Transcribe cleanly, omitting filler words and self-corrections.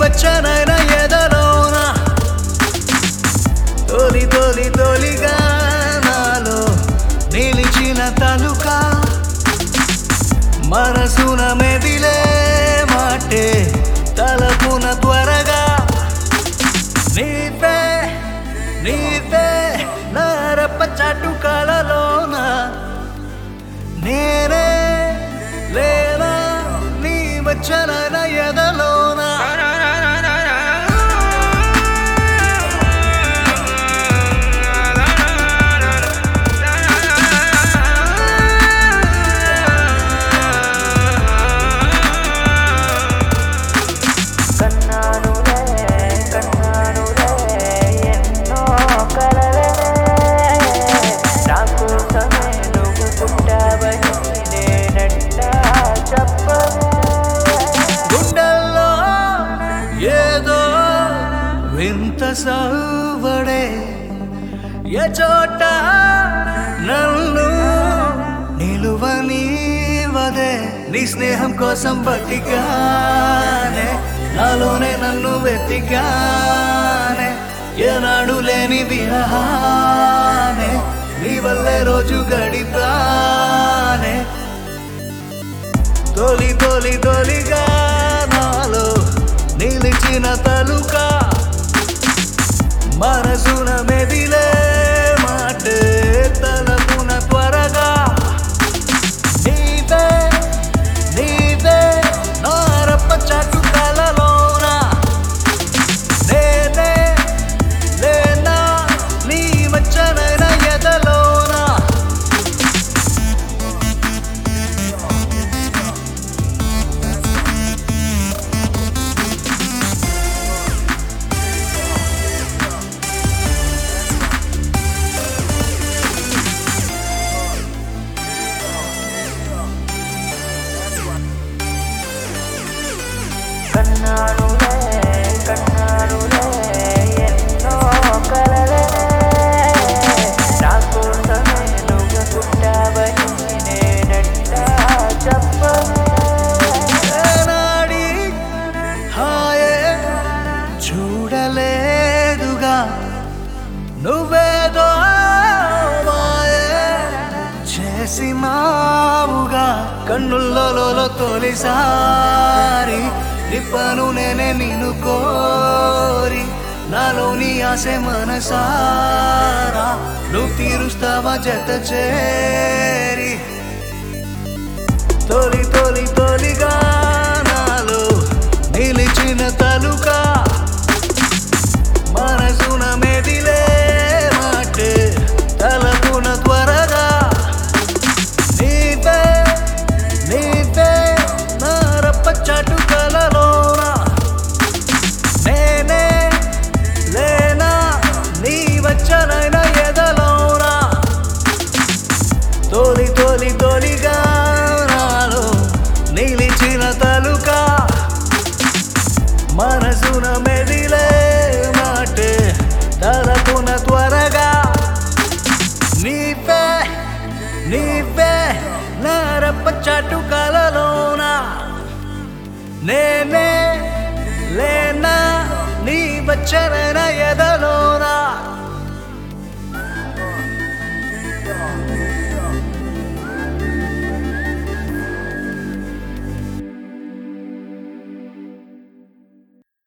వచ్చనైన ఎదలోన తొలి తొలి తొలిగా నాలో నిలిచిన తలుక మనసున మెదిలే మాటే తలపున త్వరగా నీవే నీవే నారప్ప చాటుకలలోన నేనే లేనా నీ వచ్చనైన ఎదలోన వింత సవ్వడే ఏ చోట నన్ను నిలువనీవదే నీ స్నేహం కోసం బతికానే నాలోనే నన్ను వెతికానే ఏనాడు లేని విరహానే నీ వల్లే రోజు గడిపానే తొలి తొలి తొలిగా నాలో నిలిచిన తలుక మనసున మెదిలే మాటే తలపున త్వరగా నీవే నీవే నారప్ప చాటుకలలోన నేనే లేనా నీ వచ్చనైన ఎదలోన కన్నానులే ఎన్నో కలలే నాకు నువ్వు పుట్టావని నేనెట్టా చెప్పనాడి హాయే చూడలేదుగా నువ్వేదో మాయే చేసి మావుగా కన్నుల్లో తొలిసారి నిప్పను నేనే నిన్ను కోరి నాలోని ఆశే మనసారా నువ్వు తీరుస్తావా జత చేరి తొలి తొలి తొలిగా నాలో నిలిచిన తలుక మనసున మెదిలే మాటే తలపున త్వరగా నీవే నీవే నారప్ప చాటుకలలోన నేనే లేనా నీ వచ్చనైన ఎదలోన తొలి తొలి తొలిగా నాలో నిలిచిన తలుక మనసున మెదిలే మాటే తలపున త్వరగా నీవే నీవే నారప్ప చాటుకలలోన నేనే లేనా నీ వచ్చనైన ఎద